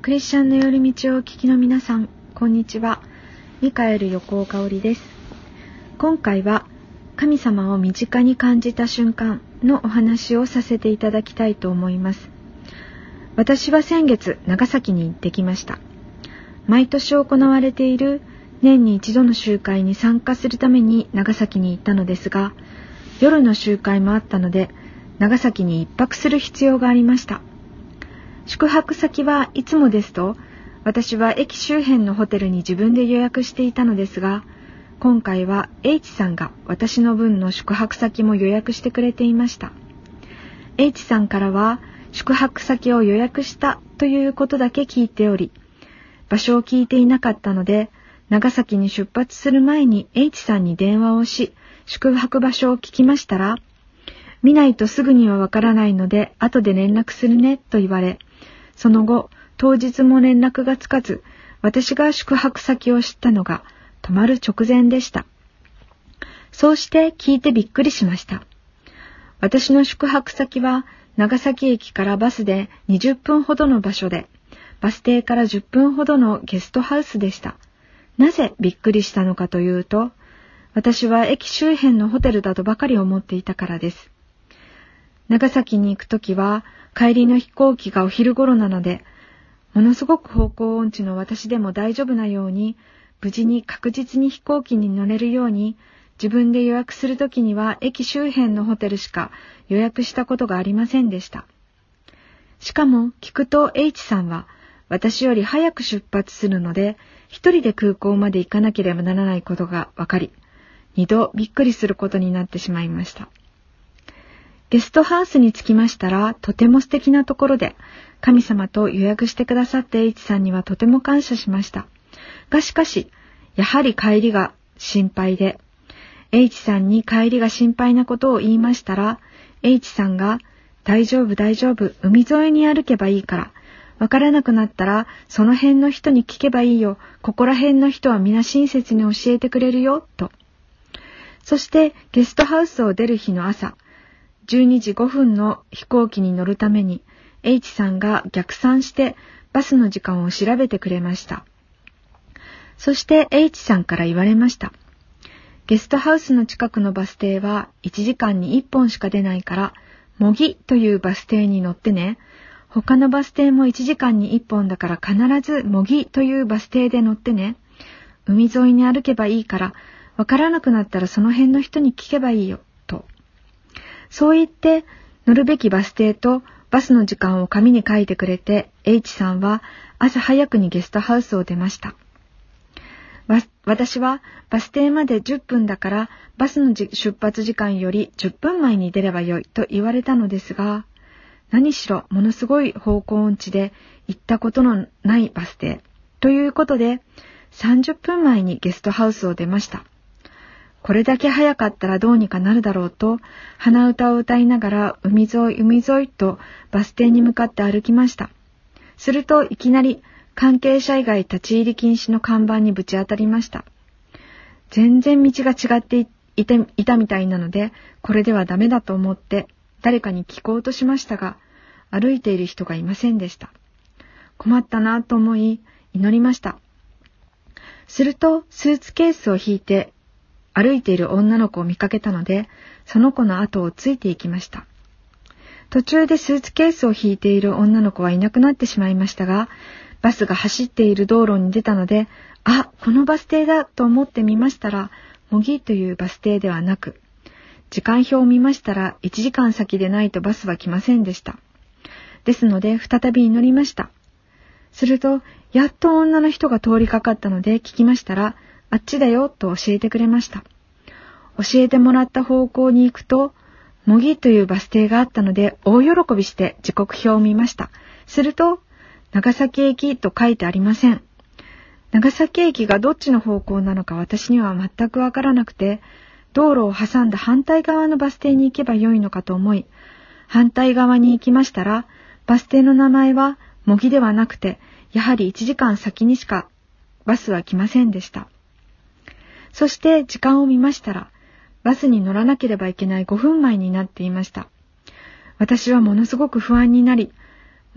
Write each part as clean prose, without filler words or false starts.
クリスチャンの寄り道をお聞きの皆さん、こんにちは。ミカエル横尾香織です。今回は神様を身近に感じた瞬間のお話をさせていただきたいと思います。私は先月長崎に行ってきました。毎年行われている年に一度の集会に参加するために長崎に行ったのですが、夜の集会もあったので長崎に一泊する必要がありました。宿泊先はいつもですと、私は駅周辺のホテルに自分で予約していたのですが、今回は H さんが私の分の宿泊先も予約してくれていました。H さんからは宿泊先を予約したということだけ聞いており、場所を聞いていなかったので、長崎に出発する前に H さんに電話をし、宿泊場所を聞きましたら、見ないとすぐにはわからないので後で連絡するねと言われ、その後当日も連絡がつかず、私が宿泊先を知ったのが泊まる直前でした。そうして聞いてびっくりしました。私の宿泊先は長崎駅からバスで20分ほどの場所で、バス停から10分ほどのゲストハウスでした。なぜびっくりしたのかというと、私は駅周辺のホテルだとばかり思っていたからです。長崎に行くときは帰りの飛行機がお昼頃なので、ものすごく方向音痴の私でも大丈夫なように、無事に確実に飛行機に乗れるように、自分で予約するときには駅周辺のホテルしか予約したことがありませんでした。しかも聞くと H さんは私より早く出発するので、一人で空港まで行かなければならないことが分かり、二度びっくりすることになってしまいました。ゲストハウスに着きましたら、とても素敵なところで、神様と予約してくださった H さんにはとても感謝しました。しかし、やはり帰りが心配で、H さんに帰りが心配なことを言いましたら、H さんが、大丈夫、海沿いに歩けばいいから、わからなくなったら、その辺の人に聞けばいいよ、ここら辺の人は皆親切に教えてくれるよ、と。そしてゲストハウスを出る日の朝、12時5分の飛行機に乗るために H さんが逆算してバスの時間を調べてくれました。そして H さんから言われました。ゲストハウスの近くのバス停は1時間に1本しか出ないから、模擬というバス停に乗ってね。他のバス停も1時間に1本だから必ず模擬というバス停で乗ってね。海沿いに歩けばいいから、わからなくなったらその辺の人に聞けばいいよ。そう言って乗るべきバス停とバスの時間を紙に書いてくれて、 H さんは朝早くにゲストハウスを出ました。私はバス停まで10分だからバスの出発時間より10分前に出ればよいと言われたのですが、何しろものすごい方向音痴で行ったことのないバス停ということで、30分前にゲストハウスを出ました。これだけ早かったらどうにかなるだろうと、鼻歌を歌いながら海沿いとバス停に向かって歩きました。するといきなり関係者以外立ち入り禁止の看板にぶち当たりました。全然道が違っていたみたいなので、これではダメだと思って誰かに聞こうとしましたが、歩いている人がいませんでした。困ったなと思い祈りました。するとスーツケースを引いて歩いている女の子を見かけたので、その子の後をついていきました。途中でスーツケースを引いている女の子はいなくなってしまいましたが、バスが走っている道路に出たので、このバス停だと思ってみましたら、模擬というバス停ではなく、時間表を見ましたら1時間先でないとバスは来ませんでした。ですので再び祈りました。すると、やっと女の人が通りかかったので聞きましたら、あっちだよと教えてくれました。教えてもらった方向に行くと、模擬というバス停があったので大喜びして時刻表を見ました。すると、長崎駅と書いてありません。長崎駅がどっちの方向なのか私には全くわからなくて、道路を挟んだ反対側のバス停に行けばよいのかと思い、反対側に行きましたら、バス停の名前は模擬ではなくて、やはり1時間先にしかバスは来ませんでした。そして時間を見ましたら、バスに乗らなければいけない5分前になっていました。私はものすごく不安になり、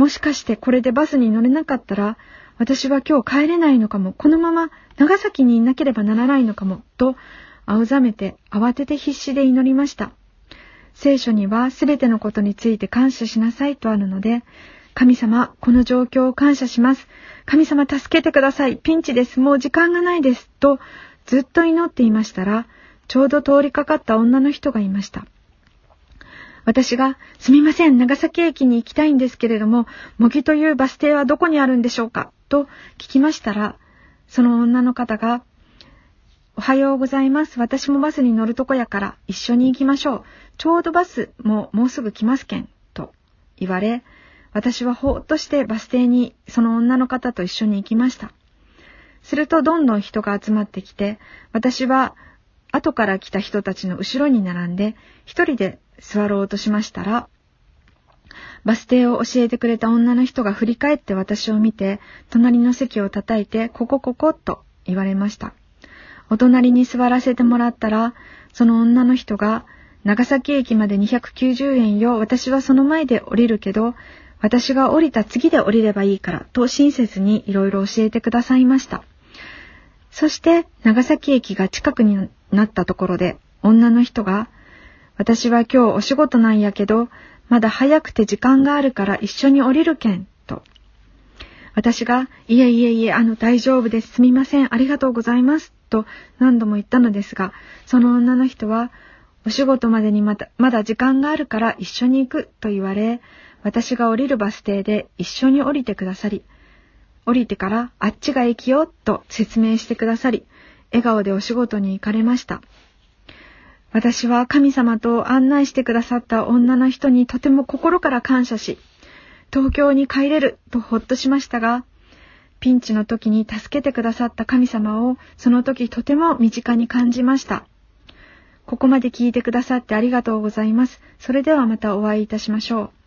もしかしてこれでバスに乗れなかったら、私は今日帰れないのかも、このまま長崎にいなければならないのかも、と青ざめて慌てて必死で祈りました。聖書にはすべてのことについて感謝しなさいとあるので、神様、この状況を感謝します。神様助けてください。ピンチです。もう時間がないです。とずっと祈っていましたら、ちょうど通りかかった女の人がいました。私が、すみません、長崎駅に行きたいんですけれども、茂木というバス停はどこにあるんでしょうかと聞きましたら、その女の方が、おはようございます。私もバスに乗るとこやから一緒に行きましょう。ちょうどバスもうすぐ来ますけん。と言われ、私はほーっとしてバス停にその女の方と一緒に行きました。するとどんどん人が集まってきて、私は後から来た人たちの後ろに並んで一人で座ろうとしましたら、バス停を教えてくれた女の人が振り返って私を見て、隣の席を叩いて、ここと言われました。お隣に座らせてもらったら、その女の人が、長崎駅まで290円よ、私はその前で降りるけど、私が降りた次で降りればいいから、と親切にいろいろ教えてくださいました。そして、長崎駅が近くになったところで、女の人が、私は今日お仕事なんやけど、まだ早くて時間があるから一緒に降りるけん、と。私が、いえ、大丈夫です。すみません。ありがとうございます。と何度も言ったのですが、その女の人は、お仕事までにまだ時間があるから一緒に行くと言われ、私が降りるバス停で一緒に降りてくださり、降りてからあっちが駅よと説明してくださり、笑顔でお仕事に行かれました。私は神様と案内してくださった女の人にとても心から感謝し、東京に帰れるとほっとしましたが、ピンチの時に助けてくださった神様をその時とても身近に感じました。ここまで聞いてくださってありがとうございます。それではまたお会いいたしましょう。